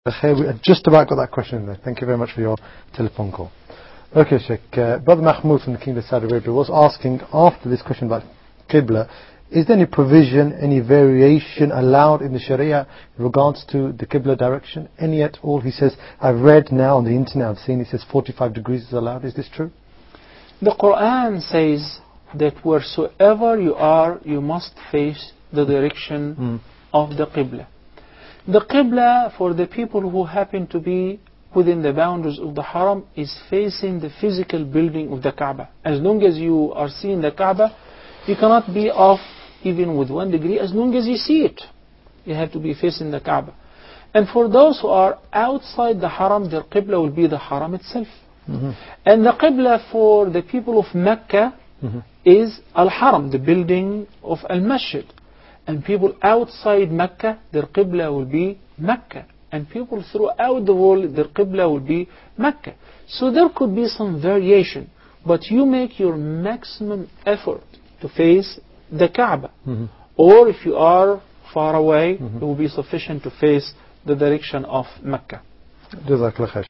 We just about got that question in there. Thank you very much for your telephone call. Okay, Sheikh. Brother Mahmoud from the Kingdom of Saudi Arabia was asking, after this question about Qibla, is there any provision, any variation allowed in the Sharia in regards to the Qibla direction? Any at all? He says, I've read now on the internet, I've seen, it says 45 degrees is allowed. Is this true? The Quran says that wheresoever you are, you must face the direction of the Qibla. The Qibla, for the people who happen to be within the boundaries of the Haram, is facing the physical building of the Kaaba. As long as you are seeing the Kaaba, you cannot be off even with 1 degree as long as you see it. You have to be facing the Kaaba. And for those who are outside the Haram, their Qibla will be the Haram itself. And the Qibla for the people of Mecca is Al-Haram, the building of Al-Masjid. And people outside Mecca, their Qibla will be Mecca. And people throughout the world, their Qibla will be Mecca. So there could be some variation, but you make your maximum effort to face the Kaaba. Or if you are far away, it will be sufficient to face the direction of Mecca. Jazakallah khair.